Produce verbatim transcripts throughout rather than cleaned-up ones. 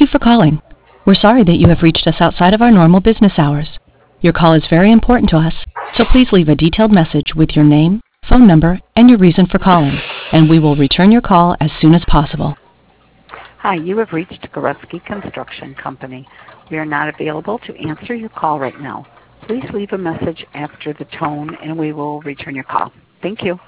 for calling. We're sorry that you have reached us outside of our normal business hours. Your call is very important to us, so please leave a detailed message with your name, phone number, and your reason for calling, and we will return your call as soon as possible. Hi, you have reached Goreski Construction Company. We are not available to answer your call right now. Please leave a message after the tone, and we will return your call. Thank you.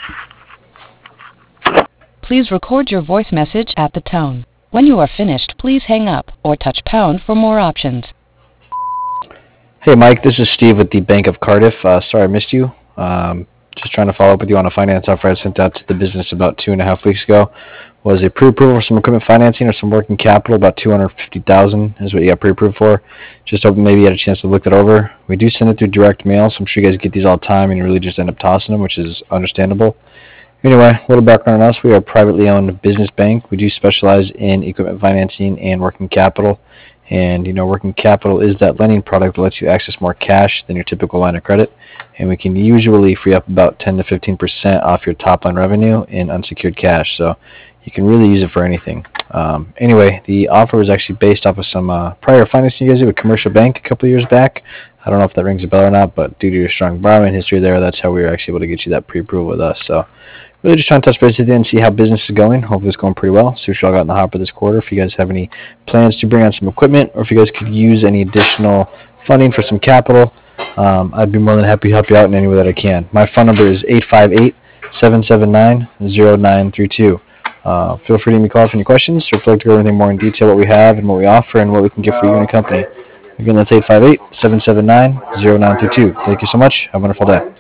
Please record your voice message at the tone. When you are finished, please hang up or touch pound for more options. Hey Mike, this is Steve with the Bank of Cardiff. Uh, sorry I missed you. Um, just trying to follow up with you on a finance offer I sent out to the business about two and a half weeks ago. Was a pre-approval for some equipment financing or some working capital, about two hundred fifty thousand dollars is what you got pre-approved for. Just hoping maybe you had a chance to look that over. We do send it through direct mail, so I'm sure you guys get these all the time and you really just end up tossing them, which is understandable. Anyway, a little background on us. We are a privately owned business bank. We do specialize in equipment financing and working capital. And, you know, working capital is that lending product that lets you access more cash than your typical line of credit. And we can usually free up about ten to fifteen percent off your top line revenue in unsecured cash. So you can really use it for anything. Um, anyway, the offer was actually based off of some uh, prior financing you guys did with Commercial Bank a couple of years back. I don't know if that rings a bell or not, but due to your strong borrowing history there, that's how we were actually able to get you that pre-approval with us. So really just trying to touch base with you and see how business is going. Hopefully it's going pretty well. See what y'all got in the hopper this quarter. If you guys have any plans to bring on some equipment, or if you guys could use any additional funding for some capital, um, I'd be more than happy to help you out in any way that I can. My phone number is eight five eight, seven seven nine, zero nine three two. Uh, feel free to give me a call for any questions, or if you'd like to go over anything more in detail, what we have and what we offer and what we can get for you and the company. Again, that's eight five eight, seven seven nine, zero nine three two. Thank you so much. Have a wonderful day.